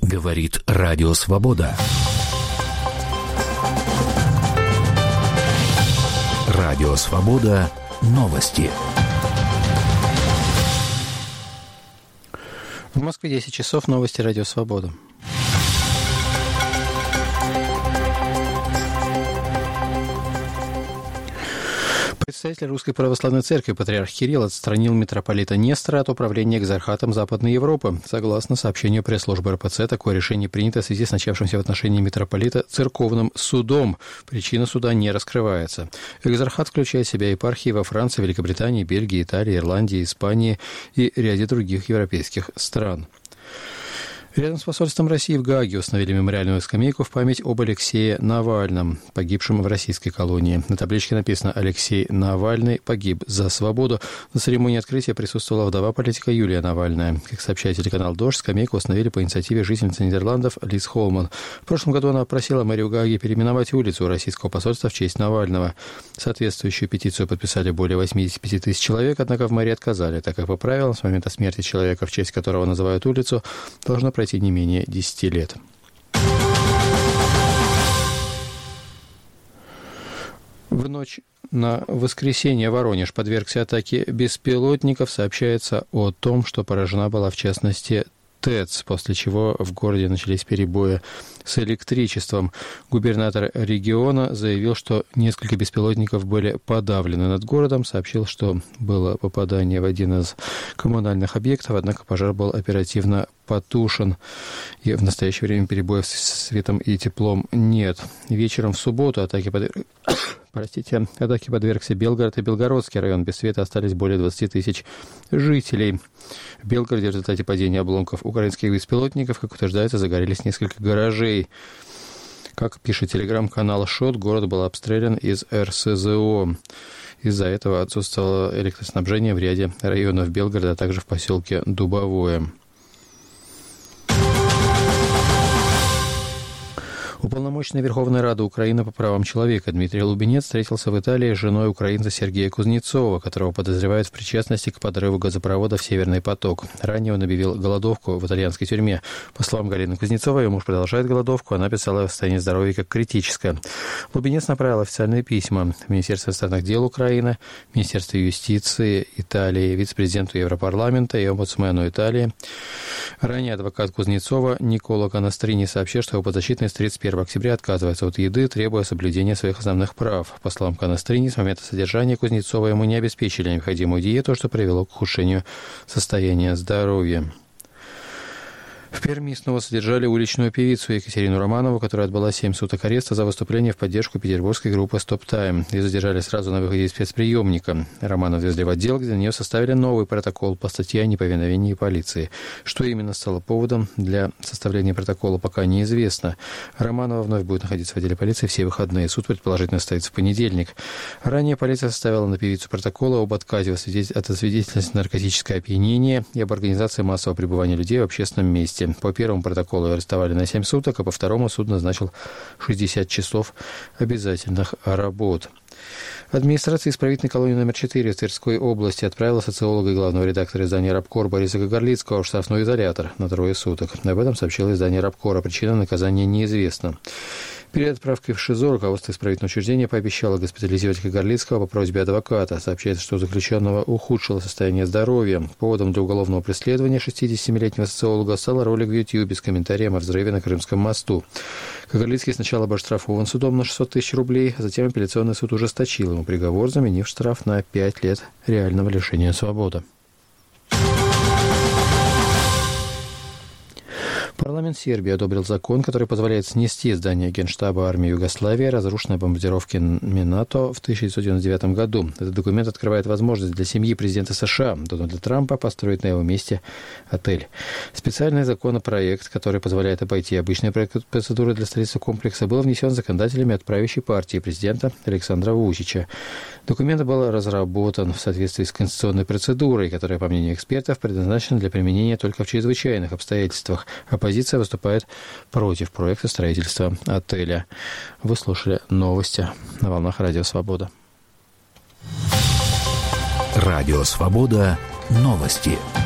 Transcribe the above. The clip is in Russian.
Говорит Радио Свобода. Радио Свобода. Новости. В Москве 10 часов. Новости Радио Свобода. Представитель Русской Православной Церкви патриарх Кирилл отстранил митрополита Нестора от управления экзархатом Западной Европы. Согласно сообщению пресс-службы РПЦ, такое решение принято в связи с начавшимся в отношении митрополита церковным судом. Причина суда не раскрывается. Экзархат включает в себя епархии во Франции, Великобритании, Бельгии, Италии, Ирландии, Испании и ряде других европейских стран. Рядом с посольством России в Гааге установили мемориальную скамейку в память об Алексее Навальном, погибшем в российской колонии. На табличке написано: «Алексей Навальный погиб за свободу». На церемонии открытия присутствовала вдова политика Юлия Навальная. Как сообщает телеканал «Дождь», скамейку установили по инициативе жительницы Нидерландов Лиз Холман. В прошлом году она просила мэрию Гааги переименовать улицу российского посольства в честь Навального. Соответствующую петицию подписали более 85 тысяч человек, однако в мэрии отказали, так как по правилам с момента смерти человека, в честь которого называют улицу, должно пройти не менее 10 лет. В ночь на воскресенье Воронеж подвергся атаке беспилотников. Сообщается о том, что поражена была в частности ТЭЦ, после чего в городе начались перебои с электричеством. Губернатор региона заявил, что несколько беспилотников были подавлены над городом, сообщил, что было попадание в один из коммунальных объектов, однако пожар был оперативно потушен, и в настоящее время перебоев с светом и теплом нет. Вечером в субботу атаки подвергся Белгород и Белгородский район. Без света остались более 20 тысяч жителей. В Белгороде в результате падения обломков украинских беспилотников, как утверждается, загорелись несколько гаражей. Как пишет телеграм-канал «Шот», город был обстрелян из РСЗО. Из-за этого отсутствовало электроснабжение в ряде районов Белгорода, а также в поселке Дубовое. Уполномоченный Верховной Рады Украины по правам человека Дмитрий Лубенец встретился в Италии с женой украинца Сергея Кузнецова, которого подозревают в причастности к подрыву газопровода в «Северный поток». Ранее он объявил голодовку в итальянской тюрьме. По словам Галины Кузнецовой, ее муж продолжает голодовку, она писала о состоянии здоровья как критическое. Лубенец направил официальные письма в Министерство иностранных дел Украины, Министерство юстиции Италии, вице-президенту Европарламента и омбудсмену Италии. Ранее адвокат Кузнецова Никола Канастрини сообщил, что его подзащитный с 31 октября отказывается от еды, требуя соблюдения своих основных прав. По словам Канастрини, с момента содержания Кузнецова ему не обеспечили необходимую диету, что привело к ухудшению состояния здоровья. В Перми снова содержали уличную певицу Екатерину Романову, которая отбыла 7 суток ареста за выступление в поддержку петербургской группы «Стоп-Тайм». Ее задержали сразу на выходе из спецприемника. Романову везли в отдел, где на нее составили новый протокол по статье о неповиновении полиции. Что именно стало поводом для составления протокола, пока неизвестно. Романова вновь будет находиться в отделе полиции все выходные. Суд предположительно состоится в понедельник. Ранее полиция составила на певицу протоколы об отказе от свидетельства наркотическое опьянение и об организации массового пребывания людей в общественном месте. По первому протоколу ее арестовали на 7 суток, а по второму суд назначил 60 часов обязательных работ. Администрация исправительной колонии номер 4 в Тверской области отправила социолога и главного редактора издания «Рабкор» Бориса Гагарлицкого в штрафной изолятор на 3 суток. Об этом сообщило издание «Рабкора». Причина наказания неизвестна. Перед отправкой в ШИЗО руководство исправительного учреждения пообещало госпитализировать Гагарлицкого по просьбе адвоката. Сообщается, что у заключенного ухудшило состояние здоровья. Поводом для уголовного преследования 67-летнего социолога стала ролик в YouTube с комментарием о взрыве на Крымском мосту. Гагарлицкий сначала был оштрафован судом на 600 тысяч рублей, а затем апелляционный суд ужесточил ему приговор, заменив штраф на 5 лет реального лишения свободы. Парламент Сербии одобрил закон, который позволяет снести здание Генштаба армии Югославии, разрушенное бомбардировками НАТО в 1999 году. Этот документ открывает возможность для семьи президента США Дональда Трампа построить на его месте отель. Специальный законопроект, который позволяет обойти обычные процедуры для строительства комплекса, был внесен законодателями от правящей партии президента Александра Вучича. Документ был разработан в соответствии с конституционной процедурой, которая, по мнению экспертов, предназначена для применения только в чрезвычайных обстоятельствах. Оппозиция выступает против проекта строительства отеля. Вы слушали новости на волнах Радио Свобода. Радио Свобода. Новости.